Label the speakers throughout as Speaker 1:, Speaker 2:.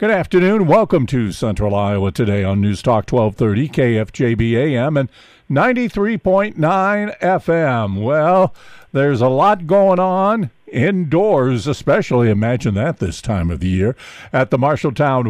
Speaker 1: Good afternoon. Welcome to Central Iowa Today on News Talk 1230 KFJB AM and 93.9 FM. Well, there's a lot going on indoors, especially, imagine that this time of the year, at the Marshalltown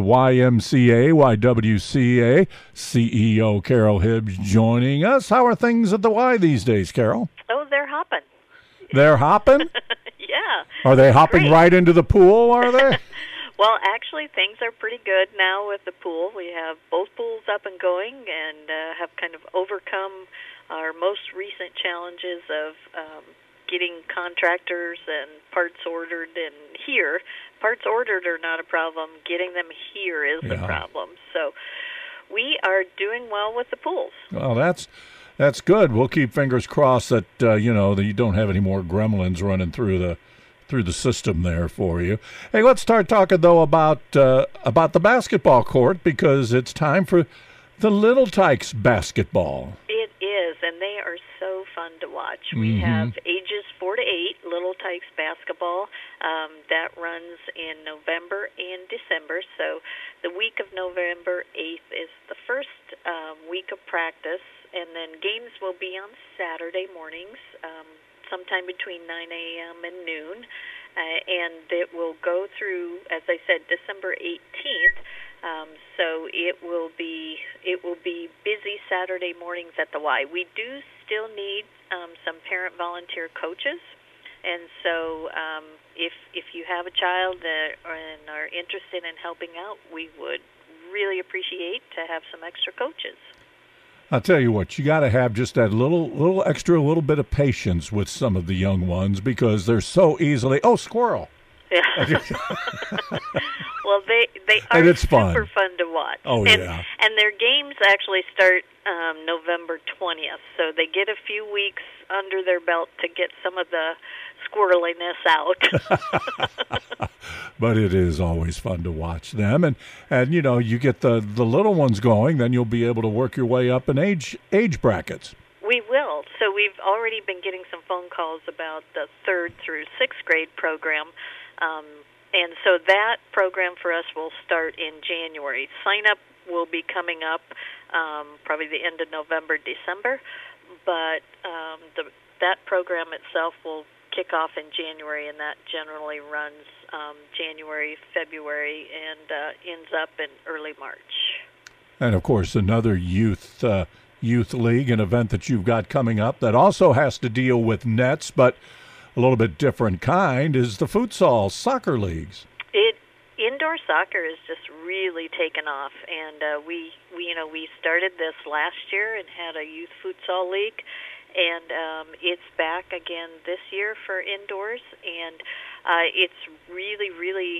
Speaker 1: YMCA, CEO Carol Hibbs joining us. How are things at the Y these days, Carol?
Speaker 2: Oh, they're hopping.
Speaker 1: They're hopping?
Speaker 2: Yeah.
Speaker 1: Are they hopping great. Right into the pool, are they?
Speaker 2: Well, actually, things are pretty good now with the pool. We have both pools up and going and have kind of overcome our most recent challenges of getting contractors and parts ordered. And here, parts ordered are not a problem. Getting them here is the problem. So we are doing well with the pools.
Speaker 1: Well, that's good. We'll keep fingers crossed that, that you don't have any more gremlins running through the system there for you. Hey, let's start talking, though, about the basketball court, because it's time for the Little Tykes basketball.
Speaker 2: It is, and they are so fun to watch. We have ages 4 to 8 Little Tykes basketball. That runs in November and December. So the week of November 8th is the first week of practice, and then games will be on Saturday mornings, sometime between 9 a.m. and noon, and it will go through, as I said, December 18th. So it will be busy Saturday mornings at the Y. We do still need some parent volunteer coaches, and so if you have a child and are interested in helping out, we would really appreciate to have some extra coaches.
Speaker 1: I'll tell you what, you got to have just that little extra little bit of patience with some of the young ones, because they're so easily, squirrel.
Speaker 2: Yeah. Well, they are
Speaker 1: and it's
Speaker 2: super fun to watch.
Speaker 1: Oh, yeah.
Speaker 2: And their games actually start November 20th, so they get a few weeks under their belt to get some of the squirreliness out.
Speaker 1: But it is always fun to watch them, and you get the little ones going, then you'll be able to work your way up in age brackets.
Speaker 2: We will. So we've already been getting some phone calls about the 3rd through 6th grade program, and so that program for us will start in January. Sign up will be coming up probably the end of November, December, but that program itself will kick off in January, and that generally runs January, February, and ends up in early March.
Speaker 1: And, of course, another youth league, an event that you've got coming up that also has to deal with nets, but a little bit different kind, is the futsal soccer leagues.
Speaker 2: Indoor soccer is just really taken off, and we started this last year and had a youth futsal league, and it's back again this year for indoors, and it's really, really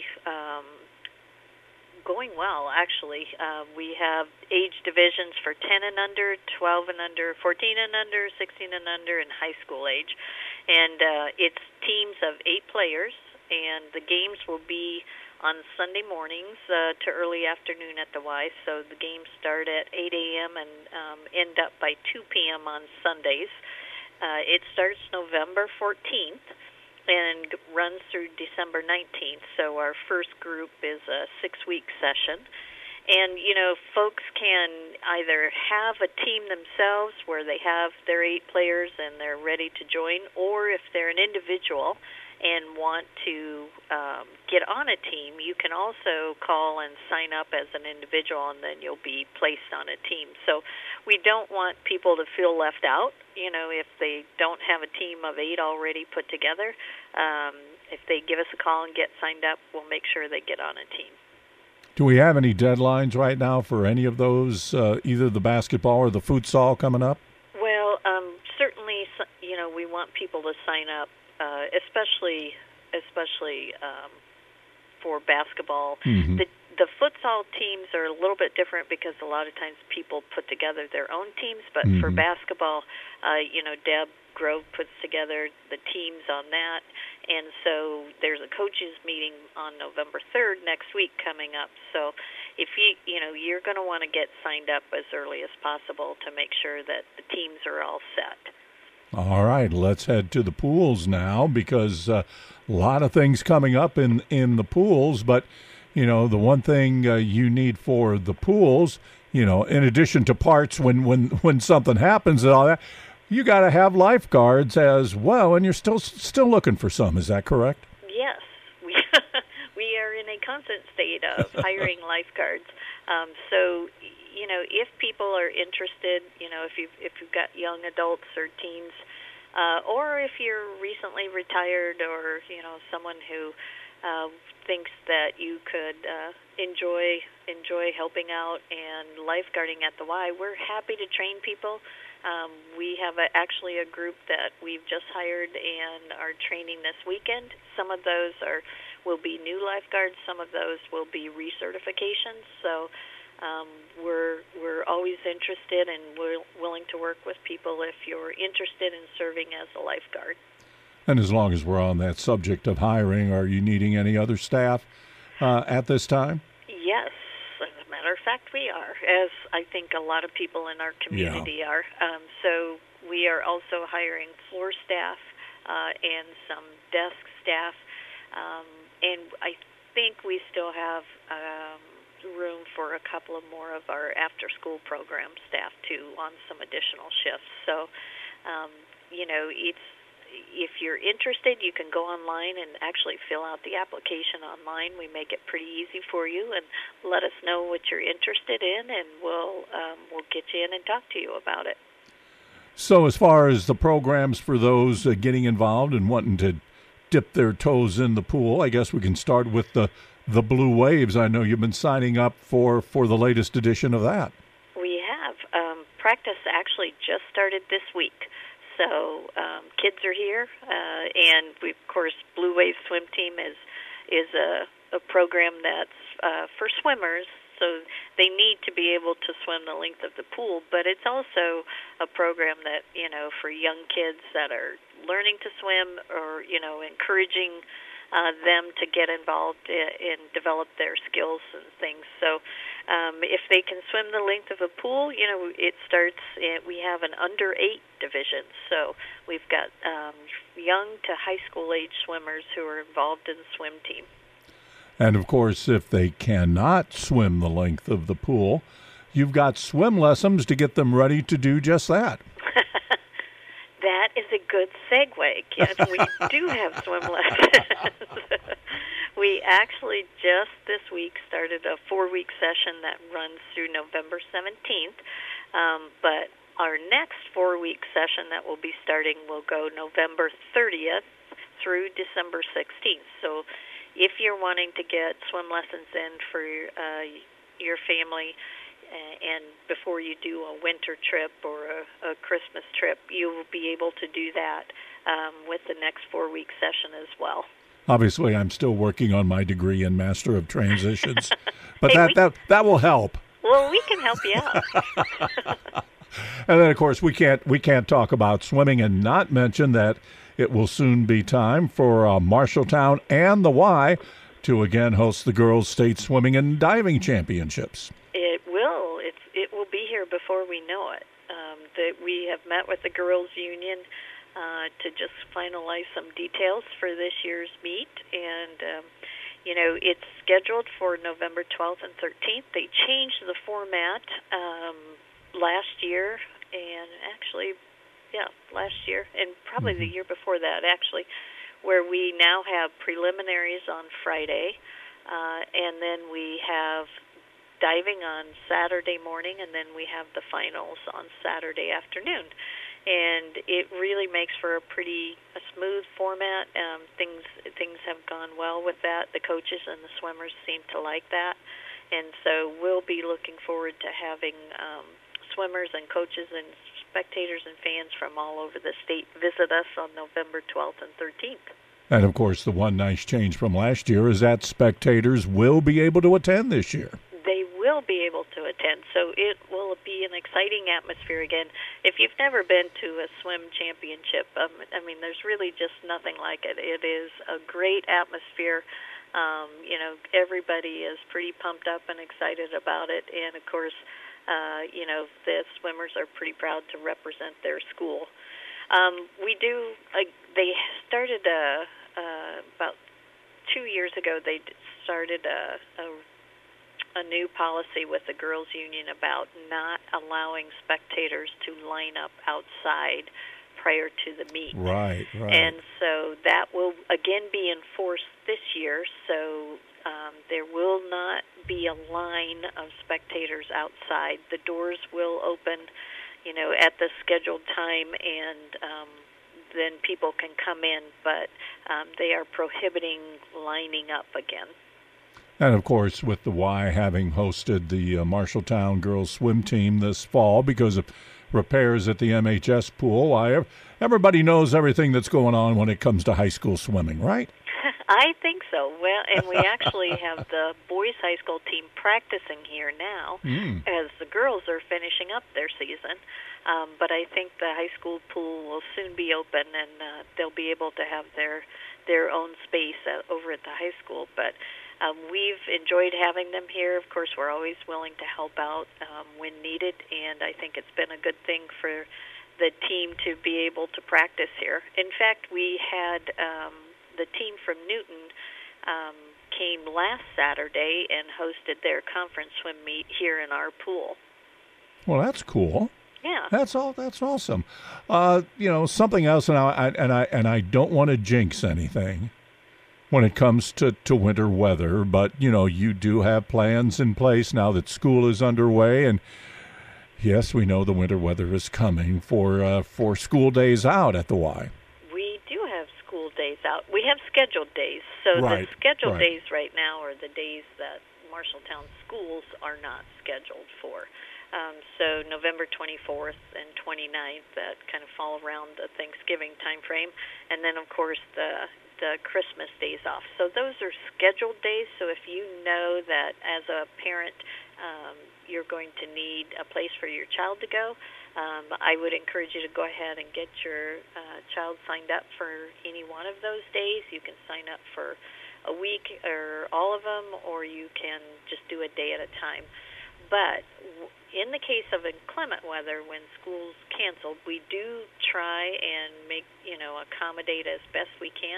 Speaker 2: going well, actually. We have age divisions for 10 and under, 12 and under, 14 and under, 16 and under, and high school age. And it's teams of 8 players, and the games will be on Sunday mornings to early afternoon at the Y. So the games start at 8 a.m. and end up by 2 p.m. on Sundays. It starts November 14th and runs through December 19th. So our first group is a 6-week session. And, folks can either have a team themselves where they have their 8 players and they're ready to join, or if they're an individual and want to get on a team, you can also call and sign up as an individual, and then you'll be placed on a team. So we don't want people to feel left out, if they don't have a team of 8 already put together. If they give us a call and get signed up, we'll make sure they get on a team.
Speaker 1: Do we have any deadlines right now for any of those, either the basketball or the futsal coming up?
Speaker 2: Well, certainly, we want people to sign up, especially for basketball.
Speaker 1: Mm-hmm.
Speaker 2: The futsal teams are a little bit different because a lot of times people put together their own teams, but for basketball, Deb Grove puts together the teams on that, and so there's a coaches meeting on November 3rd next week coming up. So if you're going to want to get signed up as early as possible to make sure that the teams are all set.
Speaker 1: All right, let's head to the pools now, because a lot of things coming up in the pools, but the one thing you need for the pools, in addition to parts when something happens and all that, you got to have lifeguards as well, and you're still looking for some. Is that correct?
Speaker 2: Yes, we are in a constant state of hiring lifeguards. So, if people are interested, if you've got young adults or teens, or if you're recently retired, or someone who thinks that you could enjoy helping out and lifeguarding at the Y, we're happy to train people. We have actually a group that we've just hired and are training this weekend. Some of those will be new lifeguards. Some of those will be recertifications. So we're always interested, and we're willing to work with people if you're interested in serving as a lifeguard.
Speaker 1: And as long as we're on that subject of hiring, are you needing any other staff at this time?
Speaker 2: Yes. As a matter of fact, we are, as I think a lot of people in our community are. So we are also hiring floor staff and some desk staff. And I think we still have room for a couple of more of our after-school program staff, too, on some additional shifts. So, if you're interested, you can go online and actually fill out the application online. We make it pretty easy for you, and let us know what you're interested in, and we'll get you in and talk to you about it.
Speaker 1: So as far as the programs for those getting involved and wanting to dip their toes in the pool, I guess we can start with the Blue Waves. I know you've been signing up for the latest edition of that.
Speaker 2: We have. Practice actually just started this week. So kids are here, and we, of course, Blue Wave Swim Team is a program that's for swimmers. So they need to be able to swim the length of the pool, but it's also a program that for young kids that are learning to swim, or encouraging them to get involved and develop their skills and things. So if they can swim the length of a pool, it starts, we have an under-8 division. So we've got young to high school age swimmers who are involved in the swim team.
Speaker 1: And, of course, if they cannot swim the length of the pool, you've got swim lessons to get them ready to do just that.
Speaker 2: That is a good segue, Ken. We do have swim lessons. We actually just this week started a 4-week session that runs through November 17th. But our next 4-week session that will be starting will go November 30th through December 16th. So if you're wanting to get swim lessons in for your family, and before you do a winter trip or a Christmas trip, you will be able to do that with the next 4-week session as well.
Speaker 1: Obviously, I'm still working on my degree in Master of Transitions, but
Speaker 2: hey,
Speaker 1: that will help.
Speaker 2: Well, we can help you out.
Speaker 1: And then, of course, we can't talk about swimming and not mention that it will soon be time for Marshalltown and the Y to again host the Girls State Swimming and Diving Championships.
Speaker 2: It will. It will be here before we know it. We have met with the Girls Union to just finalize some details for this year's meet, and it's scheduled for November 12th and 13th. They changed the format last year, and actually, last year, and probably the year before that, actually, where we now have preliminaries on Friday, and then we have diving on Saturday morning, and then we have the finals on Saturday afternoon. And it really makes for a smooth format. Things have gone well with that. The coaches and the swimmers seem to like that. And so we'll be looking forward to having swimmers and coaches and spectators and fans from all over the state visit us on November 12th and 13th.
Speaker 1: And, of course, the one nice change from last year is that spectators will be able to attend this year.
Speaker 2: They will be able to attend, so it will be an exciting atmosphere again. If you've never been to a swim championship, there's really just nothing like it. It is a great atmosphere. Everybody is pretty pumped up and excited about it, and of course, the swimmers are pretty proud to represent their school. They started about 2 years ago. They started a new policy with the girls' union about not allowing spectators to line up outside prior to the meet.
Speaker 1: Right.
Speaker 2: And so that will again be enforced this year. So there will not be a line of spectators outside. The doors will open, at the scheduled time, and then people can come in, but they are prohibiting lining up again.
Speaker 1: And, of course, with the Y having hosted the Marshalltown girls swim team this fall because of repairs at the MHS pool, everybody knows everything that's going on when it comes to high school swimming, right?
Speaker 2: I think so. Well, and we actually have the boys' high school team practicing here now as the girls are finishing up their season. But I think the high school pool will soon be open, and they'll be able to have their own space over at the high school. But we've enjoyed having them here. Of course, we're always willing to help out when needed, and I think it's been a good thing for the team to be able to practice here. In fact, we had the team from Newton came last Saturday and hosted their conference swim meet here in our pool.
Speaker 1: Well, that's cool.
Speaker 2: Yeah,
Speaker 1: that's awesome. Something else, and I don't want to jinx anything when it comes to winter weather, but you do have plans in place now that school is underway, and yes, we know the winter weather is coming for school days out at the Y.
Speaker 2: We do have school days out. We have scheduled days. So
Speaker 1: right,
Speaker 2: the scheduled
Speaker 1: right.
Speaker 2: days right now are the days that Marshalltown schools are not scheduled for. So November 24th and 29th, that kind of fall around the Thanksgiving time frame, and then of course the Christmas days off. So those are scheduled days. So if you know that as a parent you're going to need a place for your child to go, I would encourage you to go ahead and get your child signed up for any one of those days. You can sign up for a week or all of them, or you can just do a day at a time. But in the case of inclement weather, when school's canceled, we do try and accommodate as best we can,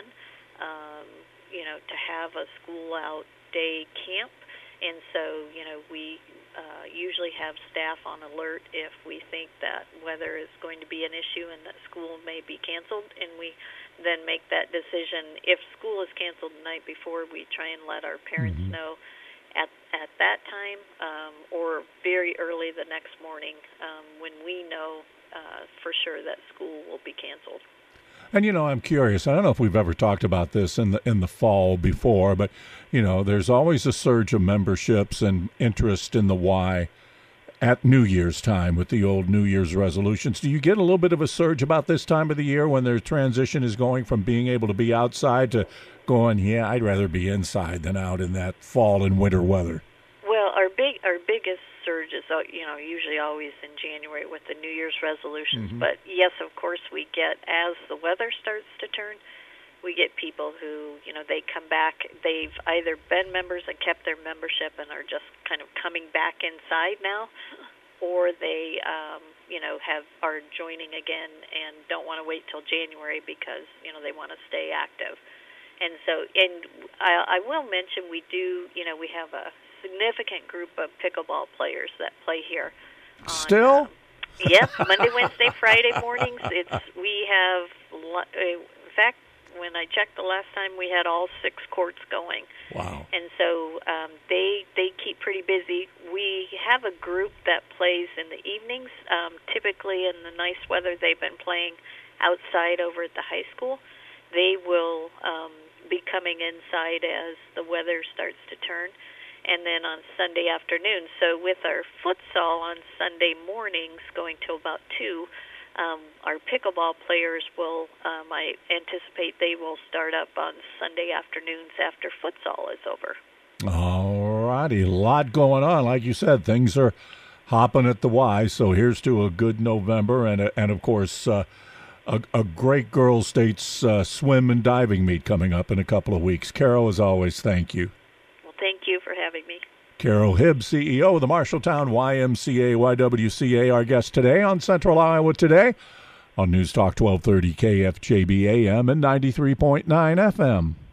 Speaker 2: to have a school-out day camp. And so, we usually have staff on alert if we think that weather is going to be an issue and that school may be canceled, and we then make that decision. If school is canceled the night before, we try and let our parents know at that time, or very early the next morning when we know for sure that school will be canceled.
Speaker 1: And I'm curious. I don't know if we've ever talked about this in the fall before, but there's always a surge of memberships and interest in the Y at New Year's time with the old New Year's resolutions. Do you get a little bit of a surge about this time of the year when their transition is going from being able to be outside to going, yeah, I'd rather be inside than out in that fall and winter weather?
Speaker 2: Well, our biggest surge is usually always in January with the New Year's resolutions. But yes, of course, we get, as the weather starts to turn, we get people who they come back. They've either been members and kept their membership and are just kind of coming back inside now, or they are joining again and don't want to wait till January because they want to stay active. And so, I will mention we do, we have a significant group of pickleball players that play here.
Speaker 1: Still?
Speaker 2: Yep, Monday, Wednesday, Friday mornings. We have, in fact, when I checked the last time, we had all 6 courts going.
Speaker 1: Wow.
Speaker 2: And so they keep pretty busy. We have a group that plays in the evenings. Typically in the nice weather, they've been playing outside over at the high school. They will be coming inside as the weather starts to turn, and then on Sunday afternoon. So with our futsal on Sunday mornings going till about 2, our pickleball players will, I anticipate they will start up on Sunday afternoons after futsal is over.
Speaker 1: All righty. A lot going on. Like you said, things are hopping at the Y, so here's to a good November and of course, a great girls' states swim and diving meet coming up in a couple of weeks. Carol, as always, thank you.
Speaker 2: Well, thank you for having me.
Speaker 1: Carol Hibbs, CEO of the Marshalltown YMCA YWCA, our guest today on Central Iowa Today on News Talk 1230 KFJB AM and 93.9 FM.